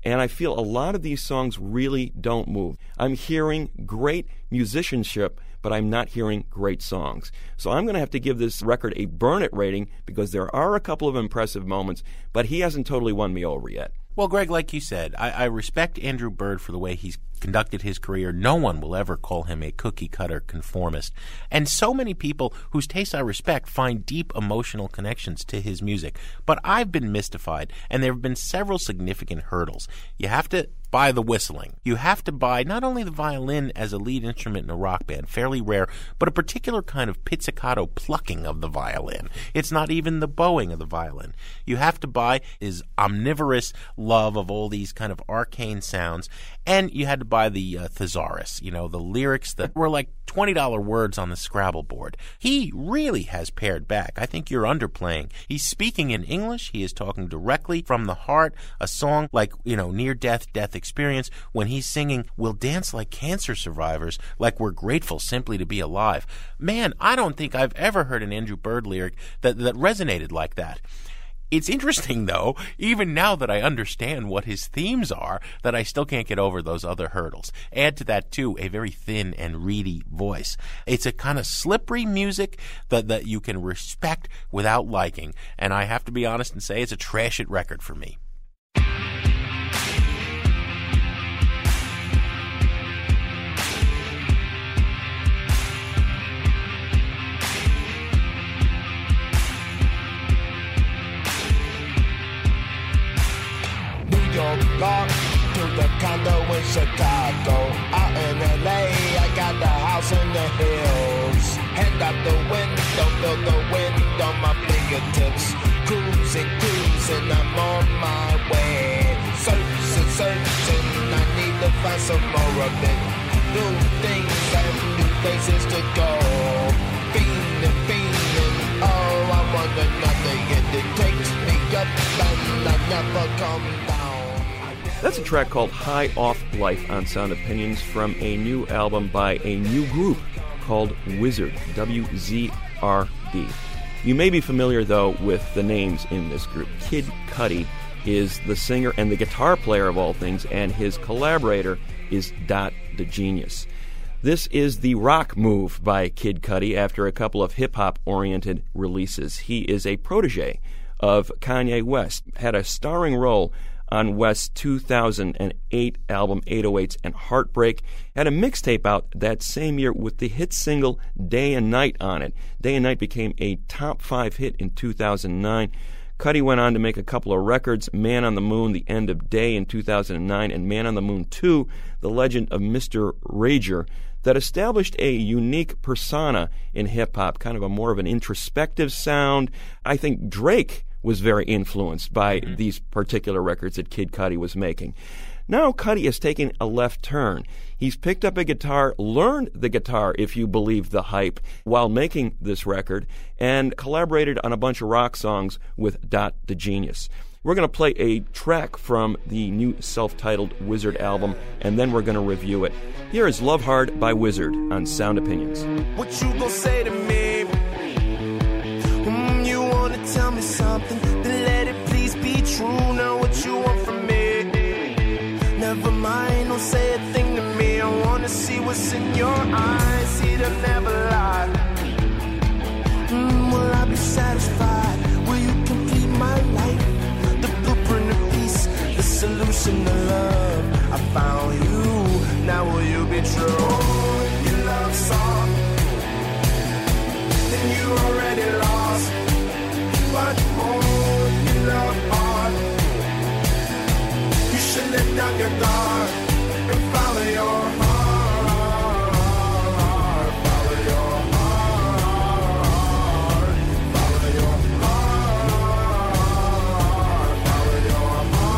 and I feel a lot of these songs really don't move. I'm hearing great musicianship, but I'm not hearing great songs. So I'm going to have to give this record a burn it rating because there are a couple of impressive moments, but he hasn't totally won me over yet. Well, Greg, like you said, I, I respect Andrew Bird for the way he's conducted his career. No one will ever call him a cookie-cutter conformist. And so many people whose taste I respect find deep emotional connections to his music. But I've been mystified, and there have been several significant hurdles. You have to buy the whistling. You have to buy not only the violin as a lead instrument in a rock band, fairly rare, but a particular kind of pizzicato plucking of the violin. It's not even the bowing of the violin. You have to buy his omnivorous love of all these kind of arcane sounds, and you had to buy the uh, thesaurus, you know, the lyrics that were like twenty dollar words on the Scrabble board. He really has pared back. I think you're underplaying. He's speaking in English. He is talking directly from the heart. A song like, you know, Near Death, Death Experience, when he's singing, "We'll dance like cancer survivors, like we're grateful simply to be alive." Man, I don't think I've ever heard an Andrew Bird lyric that, that resonated like that. It's interesting, though, even now that I understand what his themes are, that I still can't get over those other hurdles. Add to that, too, a very thin and reedy voice. It's a kind of slippery music that, that you can respect without liking, and I have to be honest and say it's a trash-it record for me. York to the condo in Chicago. Out in L A, I got the house in the hills. Hand out the window, feel the wind on my fingertips. Cruising, cruising, I'm on my way. Searching, searching, I need to find some more of it. New things and new places to go. Feeling, feeling, oh, I want another hit. It takes me up and I never come down. That's a track called High Off Life on Sound Opinions from a new album by a new group called Wizzard, W Z R D. You may be familiar, though, with the names in this group. Kid Cudi is the singer and the guitar player of all things, and his collaborator is Dot the Genius. This is the rock move by Kid Cudi after a couple of hip-hop-oriented releases. He is a protege of Kanye West, had a starring role on West's two thousand eight album eight oh eights and Heartbreak, had a mixtape out that same year with the hit single Day and Night on it. Day and Night became a top five hit in two thousand nine. Cudi went on to make a couple of records, Man on the Moon, The End of Day in two thousand nine, and Man on the Moon two, The Legend of Mister Rager, that established a unique persona in hip-hop, kind of a more of an introspective sound. I think Drake was very influenced by mm-hmm. these particular records that Kid Cudi was making. Now Cudi has taken a left turn. He's picked up a guitar, learned the guitar, if you believe the hype, while making this record, and collaborated on a bunch of rock songs with Dot the Genius. We're going to play a track from the new self-titled Wizzard album, and then we're going to review it. Here is Love Hard by Wizzard on Sound Opinions. What you gonna say to me? Mm, you wanna tell me something, then let it please be true. Now what you want from me? Never mind, don't say a thing to me. I wanna see what's in your eyes, see them never lie. Mm, will I be satisfied? Will you complete my life? The blueprint of peace, the solution to love. I found you, now will you be true? You love song, then you already lost. But more you love hard, you should let down your guard and follow your heart. Follow your heart. Follow your heart. Follow your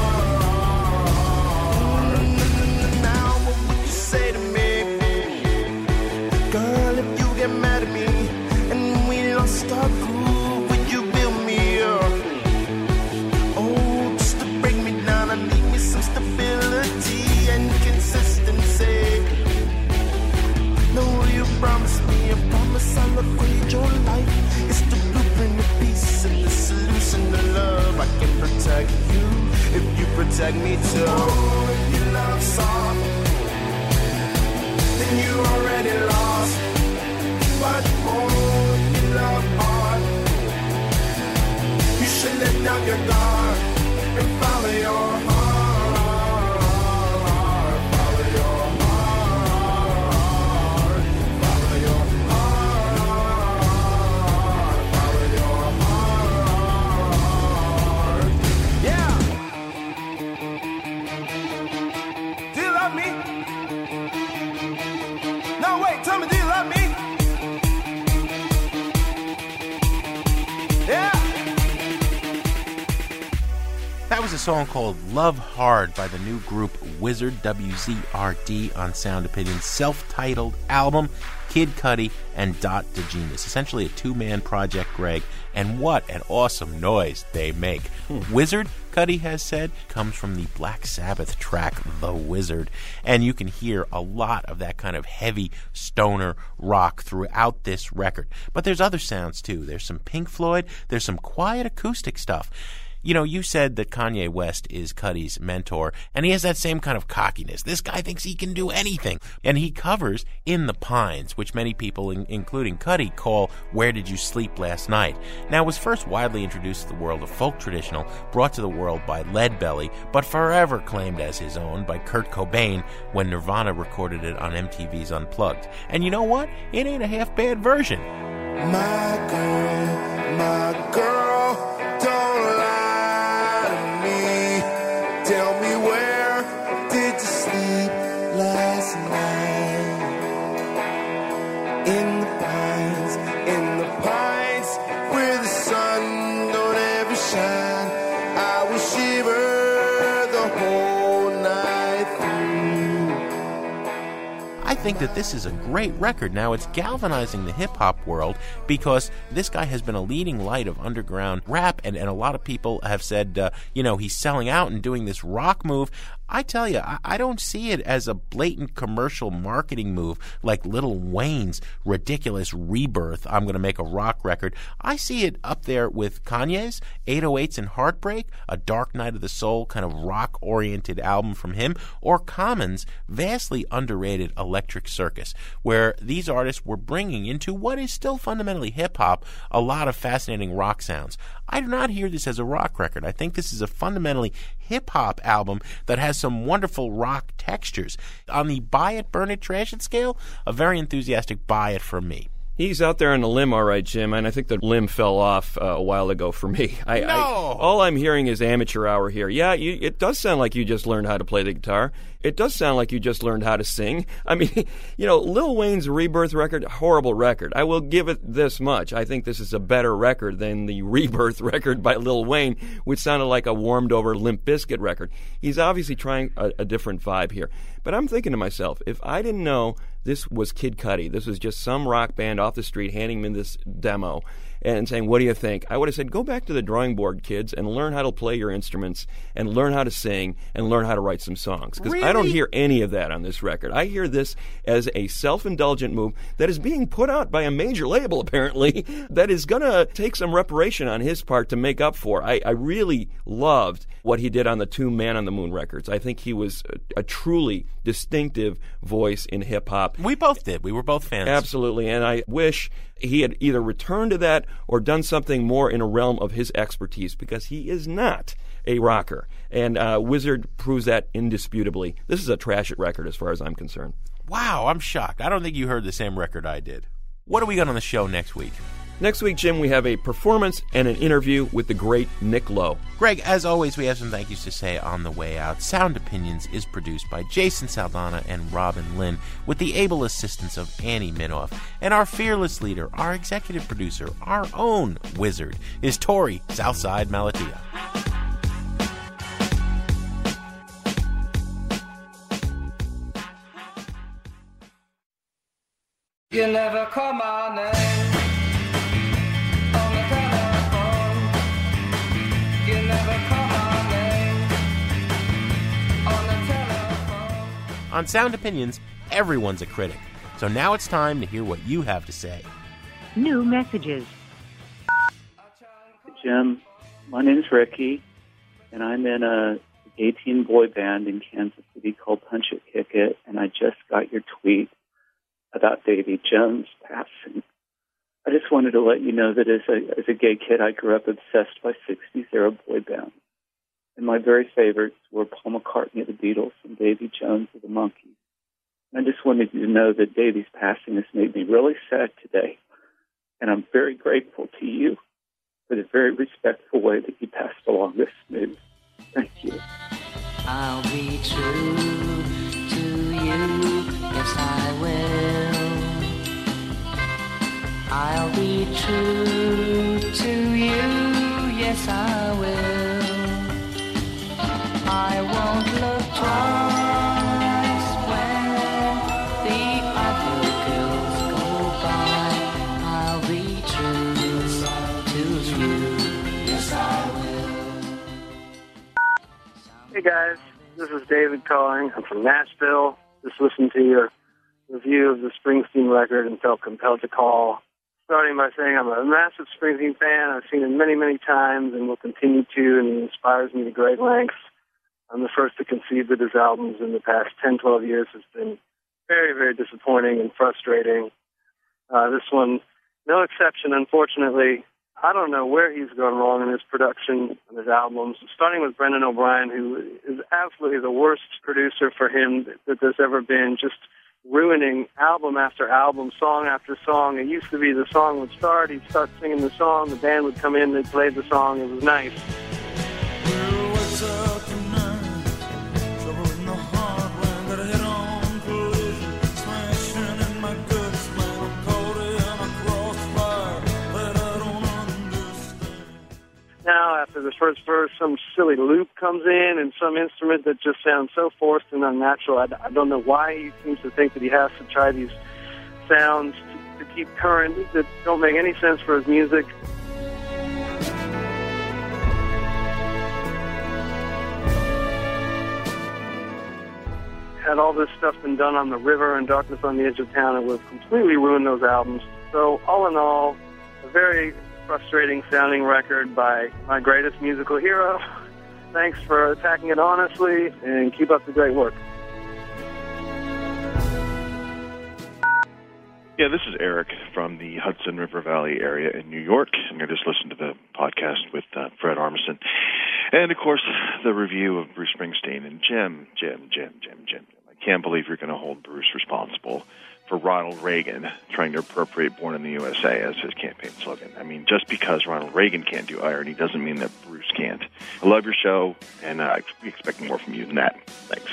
heart. Now what would you say to me? Girl, if you get mad at me and we lost our groove, would you build me up? Oh, just to break me down, I need me some stability and consistency. No, you promise me, I promise I'll upgrade your life. It's the blueprint of peace and the solution to love. I can protect you if you protect me too. and you already lost. But oh, you love hard. You should let down your guard and follow your heart. Follow your heart. Follow your heart. Follow your heart. Yeah. Do you love me? No, wait, tell me, do you love me? Yeah. That was a song called Love Hard by the new group Wizzard, W Z R D, on Sound Opinion's self-titled album, Kid Cudi and Dot DeGenius. Essentially a two-man project, Greg, and what an awesome noise they make. Hmm. Wizzard, Cudi has said, comes from the Black Sabbath track The Wizard, and you can hear a lot of that kind of heavy stoner rock throughout this record. But there's other sounds too. There's some Pink Floyd, there's some quiet acoustic stuff. You know, you said that Kanye West is Cudi's mentor, and he has that same kind of cockiness. This guy thinks he can do anything. And he covers In the Pines, which many people, in, including Cudi, call Where Did You Sleep Last Night? Now, it was first widely introduced to the world of folk traditional, brought to the world by Leadbelly, but forever claimed as his own by Kurt Cobain when Nirvana recorded it on M T V's Unplugged. And you know what? It ain't a half-bad version. My girl, my girl, don't lie. Tell me, where did you sleep last night? In the pines, in the pines, where the sun don't ever shine. I will shiver the whole night through. I think that this is a great record. Now, it's galvanizing the hip-hop world because this guy has been a leading light of underground rap, and, and a lot of people have said, uh, you know, he's selling out and doing this rock move. I tell you, I, I don't see it as a blatant commercial marketing move like Lil Wayne's ridiculous rebirth, I'm going to make a rock record. I see it up there with Kanye's eight oh eights and Heartbreak, a Dark Night of the Soul kind of rock-oriented album from him, or Common's vastly underrated Electric Circus, where these artists were bringing into what is still fundamentally hip-hop a lot of fascinating rock sounds. I do not hear this as a rock record. I think this is a fundamentally hip-hop album that has some wonderful rock textures. On the buy it, burn it, trash it scale, a very enthusiastic buy it for me. He's out there on the limb, all right, Jim, and I think the limb fell off uh, a while ago for me. I, no! I, all I'm hearing is amateur hour here. Yeah, you, it does sound like you just learned how to play the guitar. It does sound like you just learned how to sing. I mean, you know, Lil Wayne's Rebirth record, horrible record. I will give it this much. I think this is a better record than the Rebirth record by Lil Wayne, which sounded like a warmed-over Limp Bizkit record. He's obviously trying a, a different vibe here. But I'm thinking to myself, if I didn't know this was Kid Cudi, this was just some rock band off the street handing me this demo and saying, what do you think? I would have said, go back to the drawing board, kids, and learn how to play your instruments and learn how to sing and learn how to write some songs. Because really? I don't hear any of that on this record. I hear this as a self-indulgent move that is being put out by a major label, apparently, that is going to take some reparation on his part to make up for. I, I really loved what he did on the two Man on the Moon records. I think he was a, a truly distinctive voice in hip-hop. We both did. We were both fans. Absolutely, and I wish he had either returned to that or done something more in a realm of his expertise, because he is not a rocker. And uh, Wizzard proves that indisputably. This is a trash it record as far as I'm concerned. Wow, I'm shocked. I don't think you heard the same record I did. What do we got on the show next week? Next week, Jim, we have a performance and an interview with the great Nick Lowe. Greg, as always, we have some thank yous to say on the way out. Sound Opinions is produced by Jason Saldana and Robin Lynn, with the able assistance of Annie Minoff. And our fearless leader, our executive producer, our own wizard, is Tori Southside Malatia. You never call my name on the telephone. You never call my name on the telephone. On Sound Opinions, everyone's a critic. So now it's time to hear what you have to say. New messages. Jim, my name's Ricky, and I'm in a gay teen boy band in Kansas City called Punch It, Kick It, and I just got your tweet about Davy Jones passing. I just wanted to let you know that as a, as a gay kid, I grew up obsessed by sixties era boy bands. And my very favorites were Paul McCartney of the Beatles and Davy Jones of the Monkees. And I just wanted you to know that Davy's passing has made me really sad today. And I'm very grateful to you for the very respectful way that you passed along this news. Thank you. I'll be true to you, yes I will. I'll be true to you, yes I will. I won't look twice when the other girls go by. I'll be true to you, yes I will. Hey guys, this is David calling. I'm from Nashville. Just listened to your review of the Springsteen record and felt compelled to call. Starting by saying I'm a massive Springsteen fan. I've seen him many, many times and will continue to, and he inspires me to great lengths. I'm the first to concede that his albums in the past ten, twelve years has been very, very disappointing and frustrating. Uh, this one, no exception, unfortunately. I don't know where he's gone wrong in his production and his albums, starting with Brendan O'Brien, who is absolutely the worst producer for him that, that there's ever been, just ruining album after album, song after song. It used to be the song would start, he'd start singing the song, the band would come in, they'd play the song, it was nice. Now, after the first verse, some silly loop comes in and some instrument that just sounds so forced and unnatural. I, I don't know why he seems to think that he has to try these sounds to, to keep current that don't make any sense for his music. Had all this stuff been done on the river and Darkness on the Edge of Town, it would have completely ruined those albums. So, all in all, a very frustrating sounding record by my greatest musical hero. Thanks for attacking it honestly, and keep up the great work. Yeah, this is Eric from the Hudson River Valley area in New York, and I just listened to the podcast with uh, Fred Armisen. And, of course, the review of Bruce Springsteen. And Jim, Jim, Jim, Jim, Jim, I can't believe you're going to hold Bruce responsible for Ronald Reagan trying to appropriate Born in the U S A as his campaign slogan. I mean, just because Ronald Reagan can't do irony doesn't mean that Bruce can't. I love your show, and uh, I expect more from you than that. Thanks.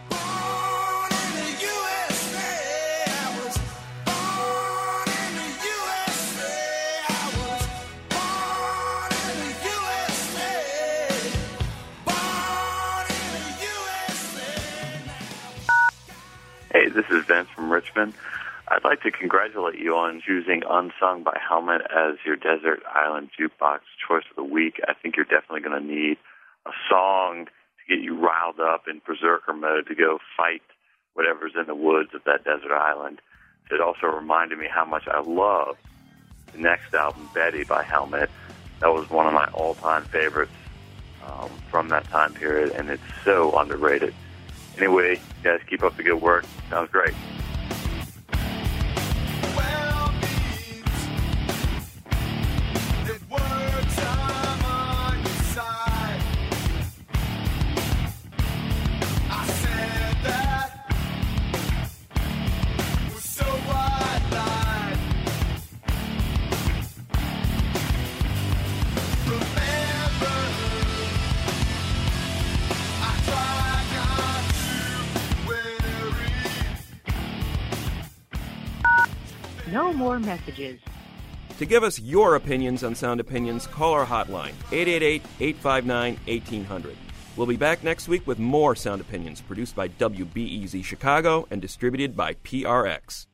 Hey, this is Vince from Richmond. I'd like to congratulate you on choosing Unsung by Helmet as your Desert Island Jukebox Choice of the Week. I think you're definitely going to need a song to get you riled up in berserker mode to go fight whatever's in the woods of that desert island. It also reminded me how much I love the next album, Betty by Helmet. That was one of my all-time favorites um, from that time period, and it's so underrated. Anyway, you guys keep up the good work. Sounds great. No more messages. To give us your opinions on Sound Opinions, call our hotline, eight eight eight, eight five nine, one eight zero zero. We'll be back next week with more Sound Opinions, produced by W B E Z Chicago and distributed by P R X.